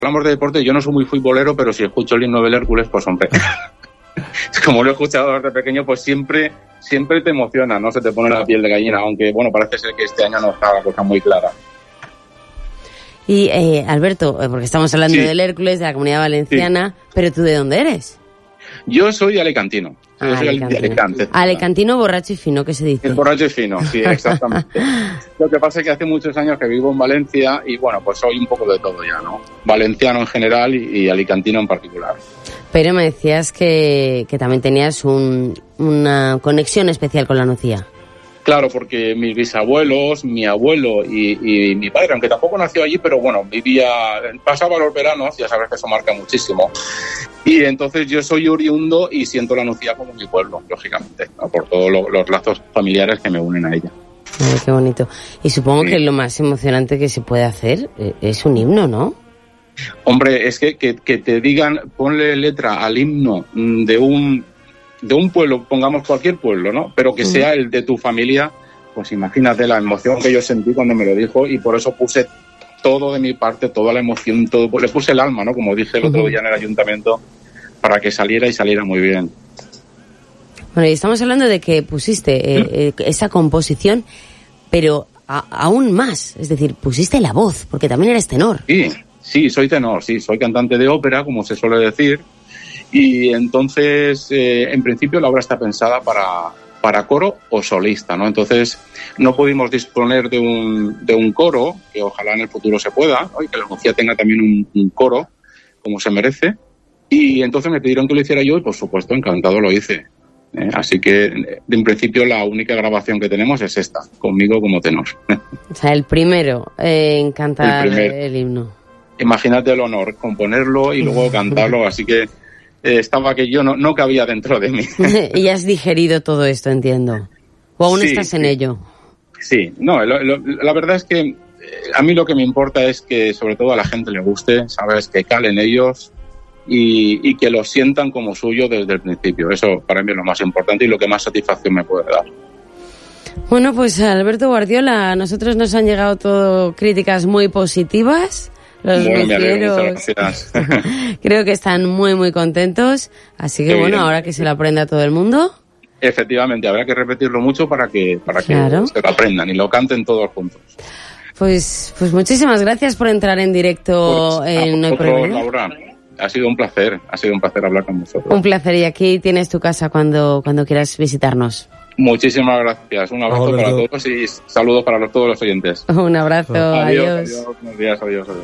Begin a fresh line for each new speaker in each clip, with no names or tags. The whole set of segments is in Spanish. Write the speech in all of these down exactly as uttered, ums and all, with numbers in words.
hablamos de deporte, yo no soy muy futbolero, pero si escucho el himno del Hércules, pues hombre, como lo he escuchado desde pequeño, pues siempre, siempre te emociona, ¿no? Se te pone la piel de gallina, aunque bueno, parece ser que este año no está la cosa muy clara.
Y eh, Alberto, porque estamos hablando
Sí.
del Hércules, de la Comunidad Valenciana, sí. pero ¿tú de dónde eres?
Yo soy alicantino.
Ah,
yo soy
alicantino.
de Alicante.
Alicantino borracho y fino, ¿qué se dice?
El borracho y fino, sí, exactamente. Lo que pasa es que hace muchos años que vivo en Valencia y bueno, pues soy un poco de todo ya, ¿no? Valenciano en general y, y alicantino en particular.
Pero me decías que, que también tenías un, una conexión especial con la Nucía.
Claro, porque mis bisabuelos, mi abuelo y, y mi padre, aunque tampoco nació allí, pero bueno, vivía, pasaba los veranos, ya sabes que eso marca muchísimo. Y entonces yo soy oriundo y siento la Nucía como mi pueblo, lógicamente, ¿no? Por todos lo, los lazos familiares que me unen a ella.
Ay, qué bonito. Y supongo
Sí.
que lo más emocionante que se puede hacer es un himno, ¿no?
Hombre, es que, que, que te digan, ponle letra al himno de un... de un pueblo, pongamos cualquier pueblo, ¿no? Pero que sea el de tu familia, pues imagínate la emoción que yo sentí cuando me lo dijo y por eso puse todo de mi parte, toda la emoción, todo, pues le puse el alma, ¿no? Como dije el otro día en el ayuntamiento, para que saliera y saliera muy bien.
Bueno, y estamos hablando de que pusiste eh, eh, esa composición, pero a, aún más, es decir, pusiste la voz, porque también eres tenor.
Sí, sí, soy tenor, sí, soy cantante de ópera, como se suele decir. Y entonces, eh, en principio, la obra está pensada para, para coro o solista, ¿no? Entonces, no pudimos disponer de un, de un coro, que ojalá en el futuro se pueda, ¿no? Y que la Nucía tenga también un, un coro, como se merece. Y entonces me pidieron que lo hiciera yo y, por supuesto, encantado lo hice. ¿eh? Así que, en principio, la única grabación que tenemos es esta, conmigo como tenor.
O sea, el primero eh, en cantar el, el himno.
Imagínate el honor, componerlo y luego cantarlo, así que... Eh, estaba que yo no, no cabía dentro de mí.
Y has digerido todo esto, entiendo. ¿O aún
sí,
estás en
sí.
ello?
Sí, no, lo, lo, la verdad es que eh, a mí lo que me importa es que sobre todo a la gente le guste, sabes, que calen ellos y, y que lo sientan como suyo desde el principio. Eso para mí es lo más importante y lo que más satisfacción me puede dar.
Bueno, pues Alberto Guardiola, a nosotros nos han llegado todo críticas muy positivas. Los
bueno, me alegro,
nucieros,
muchas gracias.
creo que están muy, muy contentos. Así que
Qué
bueno,
bien.
ahora que se lo aprenda todo el mundo.
Efectivamente, habrá que repetirlo mucho para que para
Claro.
que se lo aprendan y lo canten todos juntos.
Pues, pues muchísimas gracias por entrar en directo
Pues,
en
a
Hoy por
vosotros,
Venir.
Laura, ha sido un placer, ha sido un placer hablar con vosotros.
Un placer, y aquí tienes tu casa cuando, cuando quieras visitarnos.
Muchísimas gracias. Un abrazo
Alberto.
para todos y saludos para los, todos los oyentes.
Un abrazo,
Adiós,
adiós.
adiós, buenos días, adiós, adiós.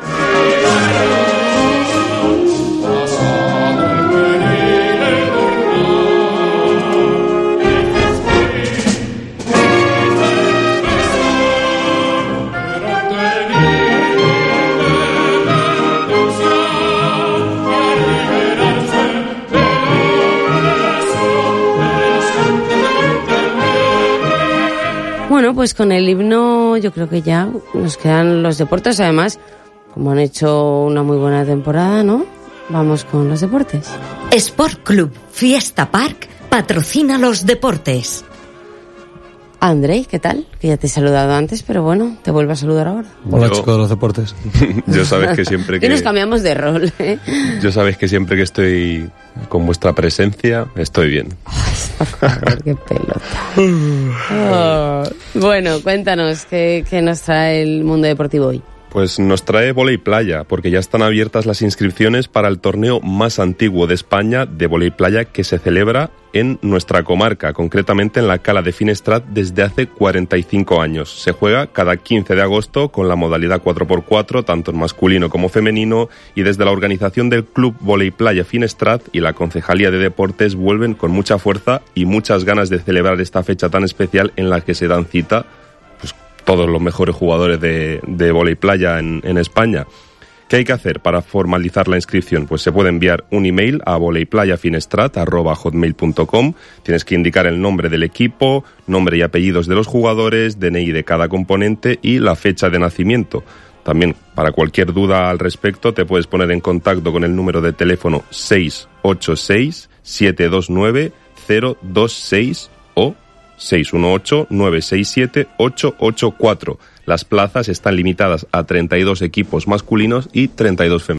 Bueno, pues con el himno yo creo que ya nos quedan los deportes. Además, como han hecho una muy buena temporada, ¿no? Vamos con los deportes.
Sport Club Fiesta Park patrocina los deportes.
Andrei, ¿qué tal? Que ya te he saludado antes, pero bueno, te vuelvo a saludar ahora.
Hola,
Yo-
chicos de los deportes.
Yo sabes que siempre
Que
que
nos cambiamos de rol, ¿eh?
yo sabes que siempre que estoy con vuestra presencia estoy bien.
Por favor, qué pelota. Oh. Bueno, cuéntanos, ¿qué, qué nos trae el mundo deportivo hoy?
Pues nos trae vóley playa, porque ya están abiertas las inscripciones para el torneo más antiguo de España de vóley playa que se celebra en nuestra comarca, concretamente en la Cala de Finestrat desde hace cuarenta y cinco años. Se juega cada quince de agosto con la modalidad cuatro por cuatro, tanto en masculino como femenino, y desde la organización del Club Vóley Playa Finestrat y la Concejalía de Deportes vuelven con mucha fuerza y muchas ganas de celebrar esta fecha tan especial en la que se dan cita pues todos los mejores jugadores de, de vóley playa en, en España. ¿Qué hay que hacer para formalizar la inscripción? Pues se puede enviar un email a voleiplayafinestrat arroba hotmail punto com. Tienes que indicar el nombre del equipo, nombre y apellidos de los jugadores, D N I de cada componente y la fecha de nacimiento. También, para cualquier duda al respecto, te puedes poner en contacto con el número de teléfono seis ocho seis, siete dos nueve, cero dos seis o seis uno ocho, nueve seis siete, ocho ocho cuatro. Las plazas están limitadas a treinta y dos equipos masculinos y treinta y dos femeninos.